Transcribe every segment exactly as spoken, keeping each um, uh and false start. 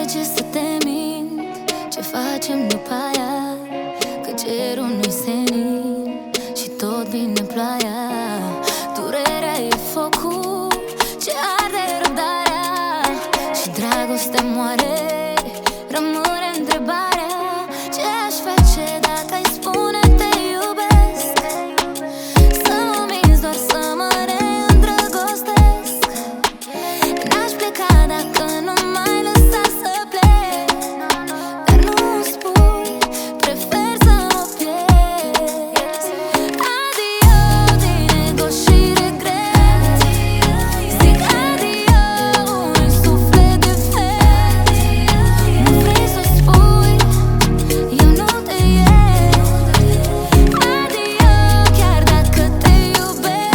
ce să te mint, ce facem după aia, că cerul nu-i senin și tot vine ploaia. Durerea e focul ce arde răbdarea și dragostea moare. Rămâne întrebarea, ce aș face dacă ai spune te iubesc? Să mă minți doar să mă reîndrăgostesc. N-aș pleca dacă nu m-ai lăsat să plec, dar nu-mi spui, prefer să mă pierzi. Adio din ego și regret, zic adio unui suflet de fel. Nu vrei să spui, eu nu te iert. Adio chiar dacă te iubesc.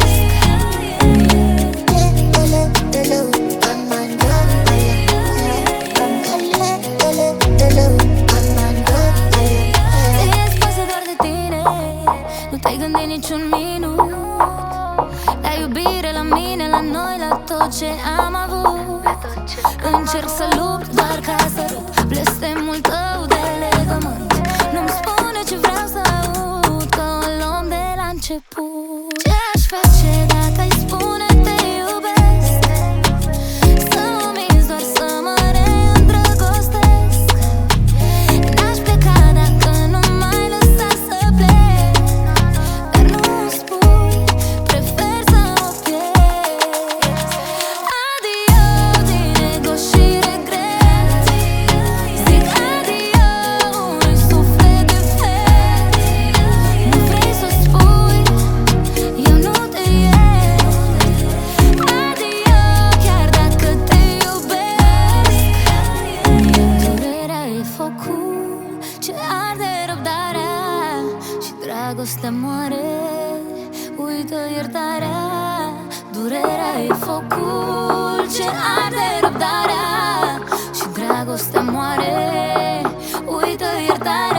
Ți-e pasă doar de tine, nu te-ai gândit niciun minut la iubire, la mine, la noi, la tot ce am avut. Încerc să lupt doar ca să rup blestemul tău de legământ. Nu-mi spune ce vreau să aud, că o luăm de la început. Ce aș face dacă ai spune te iubesc? Să mă minți doar să mă reîndrăgostesc. N-aș pleca dacă nu m-ai lăsat să plec, dar nu-mi spui, prefer să mă pierzi. Adio din ego și regret, zic adio unui suflet de fel. Nu vrei să spui, eu nu te iert. Adio chiar dacă te iubesc. Durerea e focul ce arde răbdarea și dragostea moare. Uită iertarea. Durerea e focul ce arde răbdarea și dragostea moare. Uită iertarea.